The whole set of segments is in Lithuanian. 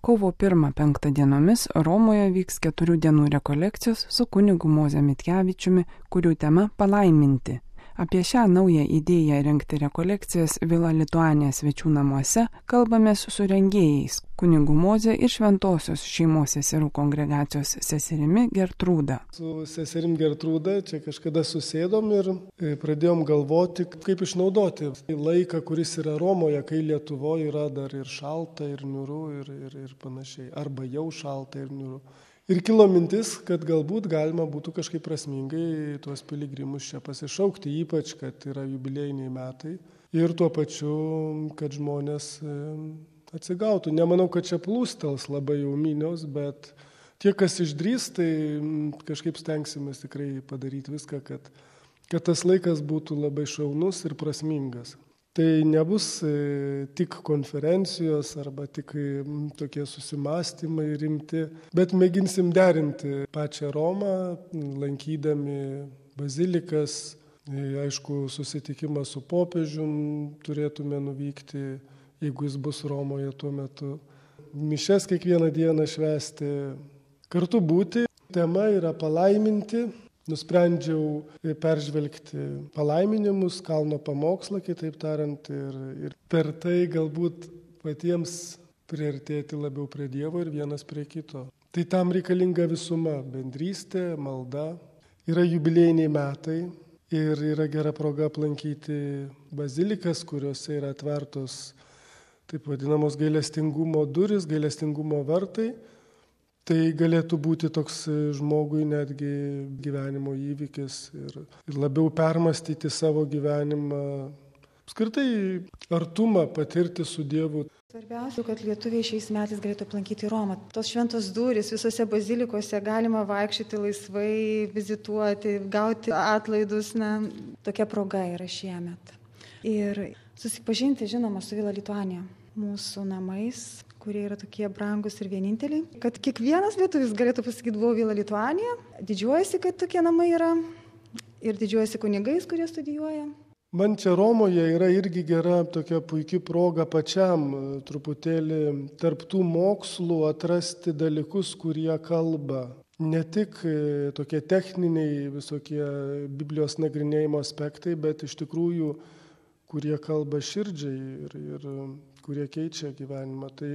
Kovo 1-5 dienomis Romoje vyks 4 dienų rekolekcijos su kunigu Moze Mitkevičiumi, kurių tema palaiminti. Apie šią naują idėją rengti rekolekcijas Vila Lituanija svečių namuose kalbamės su rengėjais, kunigu Moze ir Šventosios šeimos seserų kongregacijos seserimi Gertrūda. Su seserim Gertrūda čia kažkada susėdom ir pradėjom galvoti, kaip išnaudoti laiką, kuris yra Romoje, kai Lietuvoje yra dar ir šalta, ir niūru, ir panašiai, arba jau šalta ir niūru. Ir kilo mintis, kad galbūt galima būtų kažkaip prasmingai tuos piligrimus čia pasišaukti, ypač, kad yra jubiliejiniai metai. Ir tuo pačiu, kad žmonės atsigautų. Nemanau, kad čia plūstels labai jau minios, bet tie, kas išdrįs, tai kažkaip stengsimės tikrai padaryti viską, kad tas laikas būtų labai šaunus ir prasmingas. Tai nebus tik konferencijos arba tik tokie susimastymai rimti, bet mėginsim derinti pačią Romą, lankydami bazilikas, aišku, susitikimą su popiežium turėtume nuvykti, jeigu jis bus Romoje tuo metu. Mišes kiekvieną dieną švęsti, kartu būti. Tema yra palaiminti. Nusprendžiau peržvelgti palaiminimus, kalno pamokslą, kitaip tariant, ir per tai galbūt patiems priartėti labiau prie Dievo ir vienas prie kito. Tai tam reikalinga visuma, bendrystė, malda. Yra jubiliejiniai metai ir yra gera proga aplankyti bazilikas, kuriuose yra atvertos taip vadinamos gailestingumo durys, gailestingumo vartai. Tai galėtų būti toks žmogui netgi gyvenimo įvykis ir labiau permastyti savo gyvenimą, apskritai artumą patirti su Dievu. Svarbiausia, kad lietuviai šiais metais galėtų aplankyti Romą. Tos šventos durys visose bazilikose galima vaikščioti laisvai, vizituoti, gauti atlaidus. Tokia proga yra šiemet. Ir susipažinti, žinoma, su Vila Lituanija, mūsų namais, kurie yra tokie brangus ir vieninteliai. Kad kiekvienas lietuvis galėtų pasakyti, buvau Vila Lituanija, didžiuojasi, kad tokie namai yra ir didžiuojasi kunigais, kurie studijuoja. Man čia Romoje yra irgi gera tokia puikia proga pačiam truputėlį tarp tų mokslų atrasti dalykus, kurie kalba. Ne tik tokie techniniai visokie Biblijos nagrinėjimo aspektai, bet iš tikrųjų, kurie kalba širdžiai ir kurie keičia gyvenimą. Tai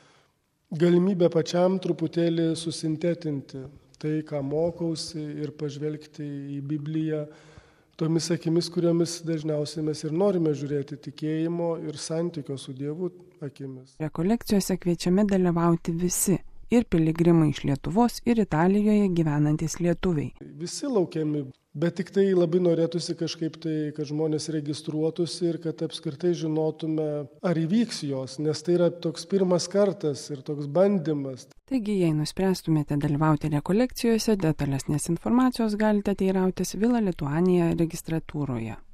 galimybė pačiam truputėlį susintetinti tai, ką mokausi ir pažvelgti į Bibliją tomis akimis, kuriomis dažniausiai mes ir norime žiūrėti tikėjimo ir santykio su Dievu akimis. Rekolekcijose kviečiami dalyvauti visi. Ir piligrimai iš Lietuvos, ir Italijoje gyvenantys lietuviai. Visi laukiami, bet tik tai labai norėtųsi kažkaip tai, kad žmonės registruotųsi ir kad apskritai žinotume, ar įvyks jos, nes tai yra toks pirmas kartas ir toks bandymas. Taigi, jei nuspręstumėte dalyvauti rekolekcijose, detalesnės informacijos galite teirautis Vila Lituanija registratūroje.